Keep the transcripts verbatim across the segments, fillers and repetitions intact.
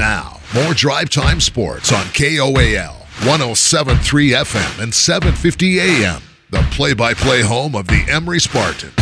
Now, more Drive Time Sports on K O A L, one oh seven point three F M and seven fifty A M, the play-by-play home of the Emory Spartans.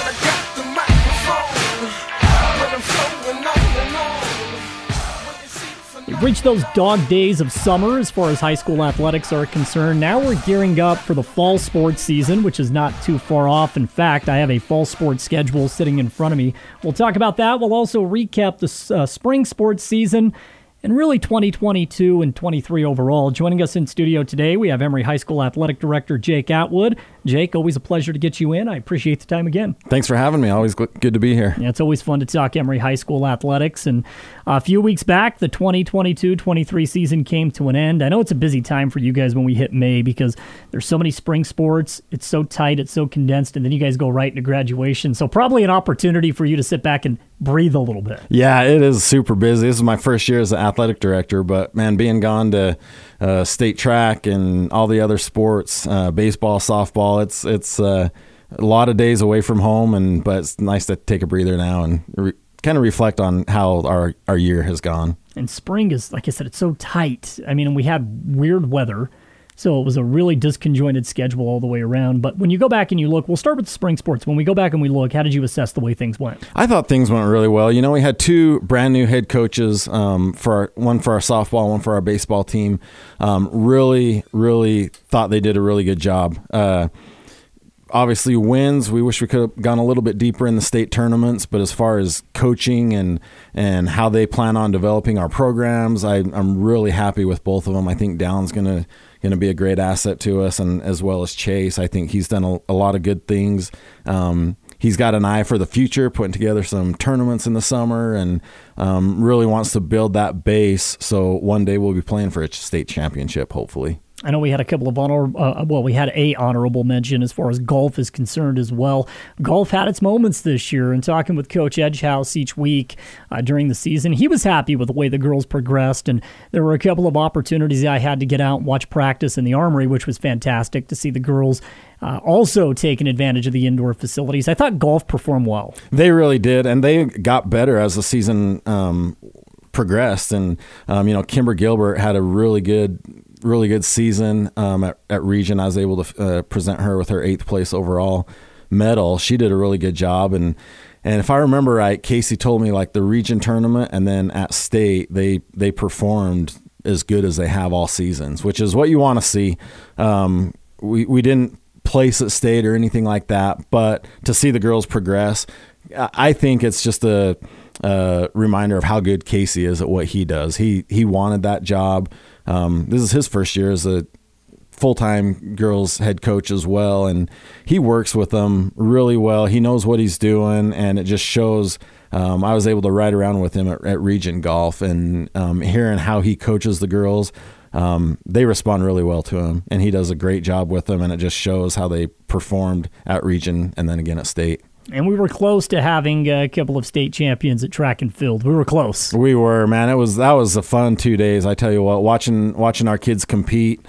We've reached those dog days of summer as far as high school athletics are concerned. Now we're gearing up for the fall sports season, which is not too far off. In fact, I have a fall sports schedule sitting in front of me. We'll talk about that. We'll also recap the uh, spring sports season and really twenty twenty-two and twenty-three overall. Joining us in studio today, we have Emory High School Athletic Director Jake Atwood. Jake, always a pleasure to get you in. I appreciate the time again. Thanks for having me. Always good to be here. Yeah, it's always fun to talk Emory High School athletics. And a few weeks back, the twenty twenty-two twenty-three season came to an end. I know it's a busy time for you guys when we hit May because there's so many spring sports. It's so tight, it's so condensed, and then you guys go right into graduation. So probably an opportunity for you to sit back and breathe a little bit. Yeah, it is super busy. This is my first year as an athletic director, but man, being gone to uh, state track and all the other sports, uh, baseball, softball, it's it's uh, a lot of days away from home, and but it's nice to take a breather now and re- kind of reflect on how our, our year has gone. And spring is, like I said, it's so tight. I mean, and we had weird weather. So it was a really disconjointed schedule all the way around. But when you go back and you look, we'll start with the spring sports. When we go back and we look, how did you assess the way things went? I thought things went really well. You know, we had two brand new head coaches, um, for our, one for our softball, one for our baseball team. Um, really, really thought they did a really good job. Uh, obviously wins. We wish we could have gone a little bit deeper in the state tournaments, but as far as coaching and and how they plan on developing our programs, I, I'm really happy with both of them. I think Downs going to going to be a great asset to us, and as well as Chase. I think he's done a, a lot of good things. Um, he's got an eye for the future, putting together some tournaments in the summer, and um, really wants to build that base so one day we'll be playing for a state championship, hopefully. I know we had a couple of honor, uh, well, we had a honorable mention as far as golf is concerned as well. Golf had its moments this year, and talking with Coach Edgehouse each week uh, during the season, he was happy with the way the girls progressed, and there were a couple of opportunities I had to get out and watch practice in the Armory, which was fantastic to see the girls uh, also taking advantage of the indoor facilities. I thought golf performed well. They really did, and they got better as the season um, progressed, and um, you know, Kimber Gilbert had a really good really good season um, at, at Region. I was able to uh, present her with her eighth place overall medal. She did a really good job. And, and if I remember right, Casey told me like the Region tournament and then at state, they, they performed as good as they have all seasons, which is what you want to see. Um, we, we didn't place at state or anything like that, but to see the girls progress, I think it's just a, a reminder of how good Casey is at what he does. He, he wanted that job. Um, this is his first year as a full-time girls head coach as well, and he works with them really well. He knows what he's doing, and it just shows. Um, I was able to ride around with him at, at Region Golf, and um, hearing how he coaches the girls, um, they respond really well to him, and he does a great job with them, and it just shows how they performed at Region and then again at state. And we were close to having a couple of state champions at track and field. We were close. We were, man. It was that was a fun two days. I tell you what, watching watching our kids compete.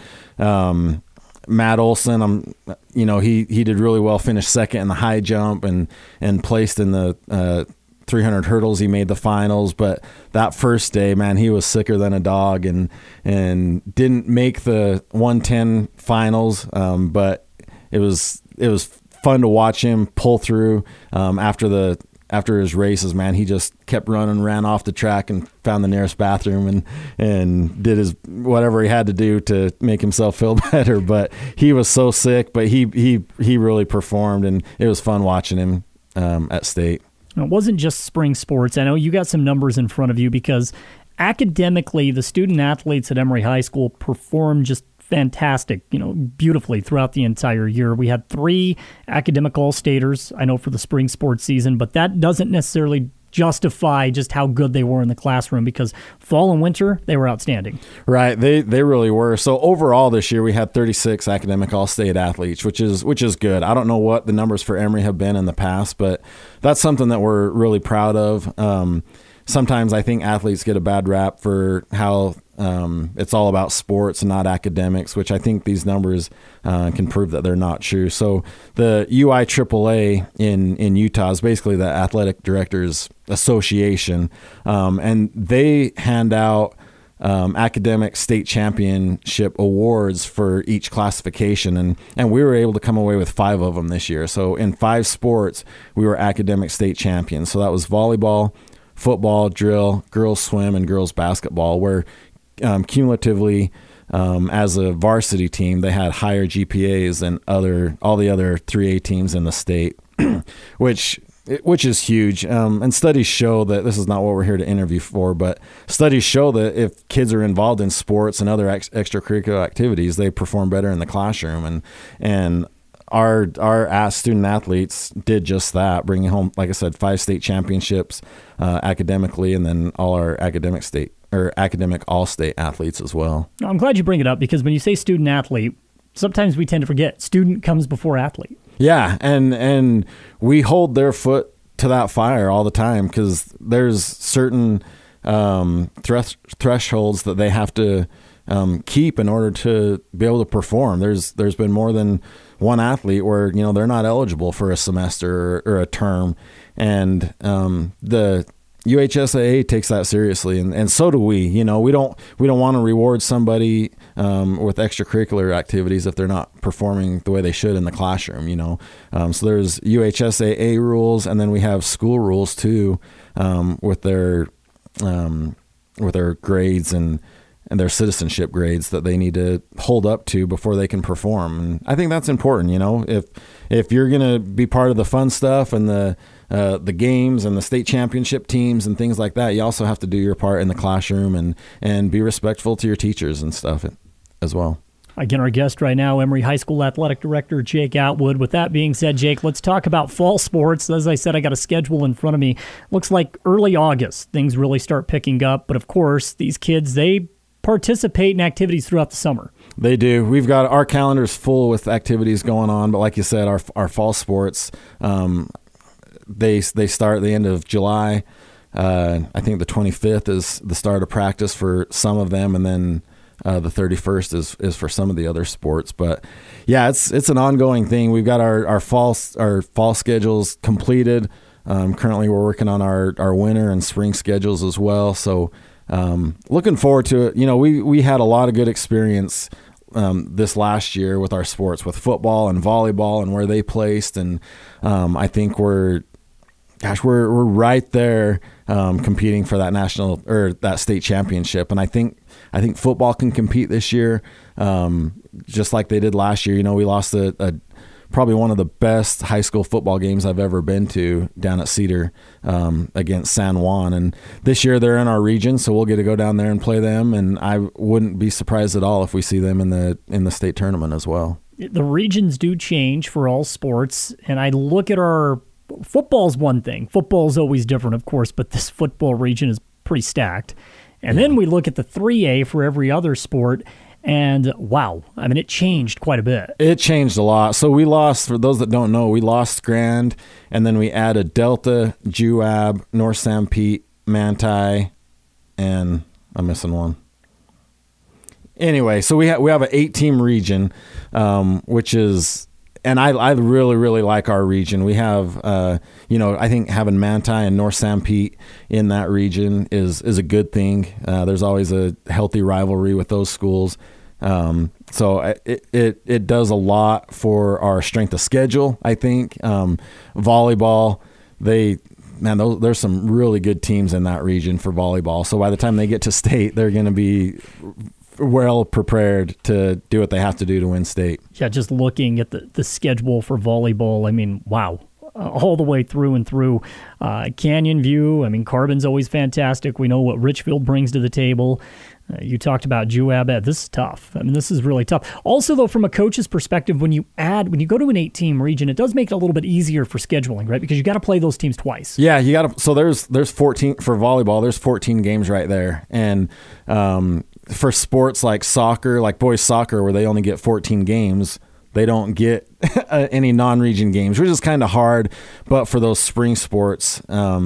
Um, Matt Olson, um, you know, he he did really well. Finished second in the high jump and and placed in the uh, three hundred hurdles. He made the finals. But that first day, man, he was sicker than a dog and and didn't make the one ten finals. Um, but it was it was. fun to watch him pull through um, after the after his races. Man, he just kept running, ran off the track, and found the nearest bathroom and and did his whatever he had to do to make himself feel better. But he was so sick, but he he he really performed, and it was fun watching him um, at state. It wasn't just spring sports. I know you got some numbers in front of you because academically, the student athletes at Emory High School performed just fantastic, you know, beautifully throughout the entire year. We had three academic all-staters, I know, for the spring sports season, but that doesn't necessarily justify just how good they were in the classroom because fall and winter, they were outstanding. Right. They they really were. So overall this year we had thirty-six academic all-state athletes, which is which is good. I don't know what the numbers for Emory have been in the past, but that's something that we're really proud of. Um, sometimes I think athletes get a bad rap for how um, it's all about sports and not academics, which I think these numbers uh, can prove that they're not true. So the U I triple A in, in Utah is basically the Athletic Directors Association, um, and they hand out Um, academic state championship awards for each classification. And, and we were able to come away with five of them this year. So in five sports, we were academic state champions. So that was volleyball, football, drill, girls swim, and girls basketball, where um, cumulatively, um, as a varsity team, they had higher G P As than other, all the other three A teams in the state, which which is huge. Um, and studies show that this is not what we're here to interview for, but studies show that if kids are involved in sports and other ex- extracurricular activities, they perform better in the classroom. And, and our, our student athletes did just that, bringing home, like I said, five state championships uh, academically, and then all our academic state or academic all-state athletes as well. I'm glad you bring it up, because when you say student athlete, sometimes we tend to forget student comes before athlete. Yeah, and and we hold their foot to that fire all the time, because there's certain um, thresh- thresholds that they have to um, keep in order to be able to perform. There's there's been more than one athlete where, you know, they're not eligible for a semester or, or a term, and um, the U H S A A takes that seriously, and, and so do we. You know, we don't we don't want to reward somebody um, with extracurricular activities if they're not performing the way they should in the classroom. You know, um, so there's U H S A A rules, and then we have school rules too, um, with their um, with their grades and and their citizenship grades that they need to hold up to before they can perform. And I think that's important. You know, if if you're gonna be part of the fun stuff and the Uh, the games and the state championship teams and things like that, you also have to do your part in the classroom and, and be respectful to your teachers and stuff as well. Again, our guest right now, Emory High School Athletic Director Jake Atwood. With that being said, Jake, let's talk about fall sports. As I said, I got a schedule in front of me. Looks like early August, things really start picking up. But of course, these kids, they participate in activities throughout the summer. They do. We've got our calendars full with activities going on. But like you said, our our fall sports, um, They they start at the end of July. Uh, I think the twenty-fifth is the start of practice for some of them, and then uh, the thirty-first is is for some of the other sports. But yeah, it's it's an ongoing thing. We've got our our fall our fall schedules completed. Um, currently, we're working on our our winter and spring schedules as well. So um, looking forward to it. You know, we we had a lot of good experience Um, this last year with our sports, with football and volleyball and where they placed. And um, I think we're, gosh, we're we're right there um, competing for that national or that state championship. And I think I think football can compete this year, um, just like they did last year. You know, we lost a, a probably one of the best high school football games I've ever been to down at Cedar um, against San Juan. And this year they're in our region, so we'll get to go down there and play them. And I wouldn't be surprised at all if we see them in the in the state tournament as well. The regions do change for all sports, and I look at our football's one thing. Football's always different, of course, but this football region is pretty stacked. And yeah. Then we look at the three A for every other sport. And wow, I mean, it changed quite a bit. It changed a lot. So we lost, for those that don't know, we lost Grand, and then we added Delta, J U A B, North San Pete, Manti, and I'm missing one. Anyway, so we have we have an eight-team region, um, which is, and I I really really like our region. We have, uh, you know, I think having Manti and North San Pete in that region is is a good thing. Uh, there's always a healthy rivalry with those schools, um, so it, it it does a lot for our strength of schedule. I think um, volleyball, they. Man, those, there's some really good teams in that region for volleyball. So by the time they get to state, they're going to be well prepared to do what they have to do to win state. Yeah, just looking at the, the schedule for volleyball, I mean, wow, uh, all the way through and through. Uh, Canyon View, I mean, Carbon's always fantastic. We know what Richfield brings to the table. Uh, you talked about J U A B. This is tough. I mean, this is really tough. Also, though, from a coach's perspective, when you add, when you go to an eight-team region, it does make it a little bit easier for scheduling, right? Because you got to play those teams twice. Yeah, you got to. So there's there's fourteen for volleyball. There's fourteen games right there, and um, for sports like soccer, like boys soccer, where they only get fourteen games, they don't get any non-region games, which is kind of hard. But for those spring sports, um,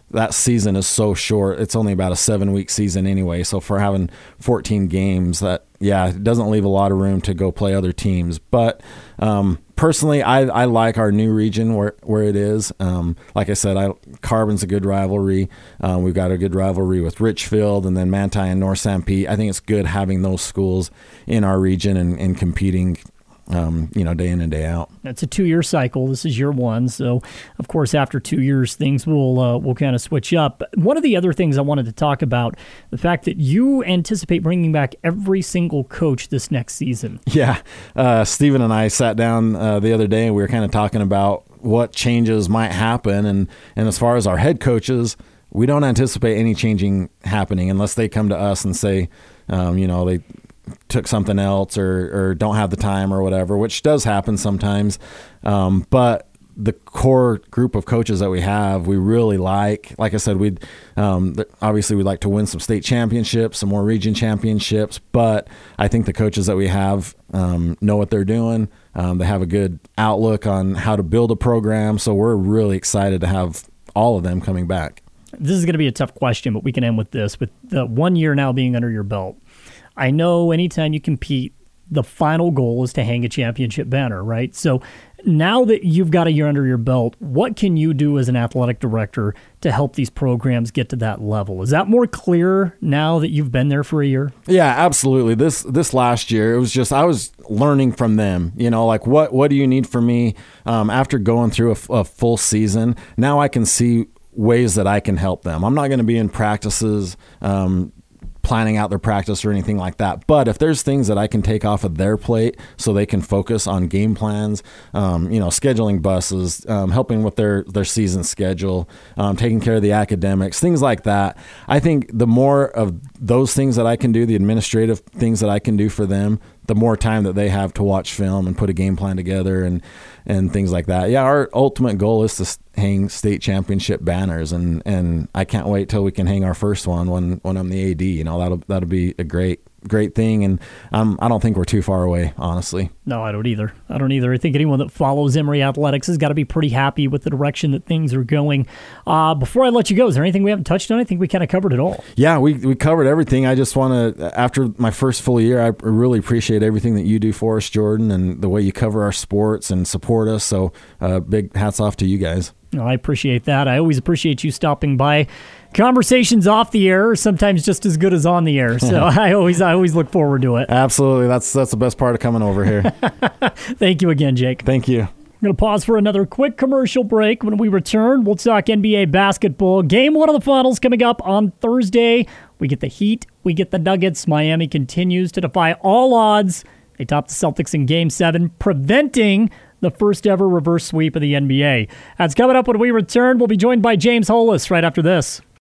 that season is so short. It's only about a seven week season anyway. So for having fourteen games, that, yeah, it doesn't leave a lot of room to go play other teams. But um, personally, I, I like our new region where, where it is. Um, like I said, I, Carbon's a good rivalry. Um, we've got a good rivalry with Richfield and then Manti and North Sanpete. I think it's good having those schools in our region and, and competing Um, you know, day in and day out. It's a two-year cycle. This is year one, so of course, after two years, things will uh, will kind of switch up. One of the other things I wanted to talk about, the fact that you anticipate bringing back every single coach this next season. Yeah, uh, Steven and I sat down uh, the other day, and we were kind of talking about what changes might happen, and and as far as our head coaches, we don't anticipate any changing happening unless they come to us and say, um, you know, they took something else or, or don't have the time or whatever, which does happen sometimes. Um, but the core group of coaches that we have, we really like. Like I said, we'd um, obviously we'd like to win some state championships, some more region championships. But I think the coaches that we have um, know what they're doing. Um, they have a good outlook on how to build a program. So we're really excited to have all of them coming back. This is going to be a tough question, but we can end with this. With the one year now being under your belt, I know anytime you compete, the final goal is to hang a championship banner, right? So now that you've got a year under your belt, what can you do as an athletic director to help these programs get to that level? Is that more clear now that you've been there for a year? Yeah, absolutely. This this last year, it was just, I was learning from them, you know, like what, what do you need from me um, after going through a, a full season? Now I can see ways that I can help them. I'm not going to be in practices um planning out their practice or anything like that. But if there's things that I can take off of their plate so they can focus on game plans, um, you know, scheduling buses, um, helping with their, their season schedule, um, taking care of the academics, things like that. I think the more of those things that I can do, the administrative things that I can do for them, the more time that they have to watch film and put a game plan together and, and things like that. Yeah, our ultimate goal is to hang state championship banners, and, and I can't wait till we can hang our first one when, when I'm the A D. You know, that'll that'll be a great great thing, and um, I don't think we're too far away, honestly. No, I don't either. I don't either. I think anyone that follows Emory Athletics has got to be pretty happy with the direction that things are going. Uh, before I let you go, is there anything we haven't touched on? I think we kind of covered it all. Yeah, we we covered everything. I just want to, after my first full year, I really appreciate everything that you do for us, Jordan, and the way you cover our sports and support us. So uh, big hats off to you guys. No, I appreciate that. I always appreciate you stopping by. Conversations off the air are sometimes just as good as on the air, so I always I always look forward to it. Absolutely. That's that's the best part of coming over here. Thank you again, Jake. Thank you. I'm going to pause for another quick commercial break. When we return, we'll talk N B A basketball. Game one of the finals coming up on Thursday. We get the Heat. We get the Nuggets. Miami continues to defy all odds. They top the Celtics in Game seven, preventing the first ever reverse sweep of the N B A. That's coming up when we return. We'll be joined by James Hollis right after this.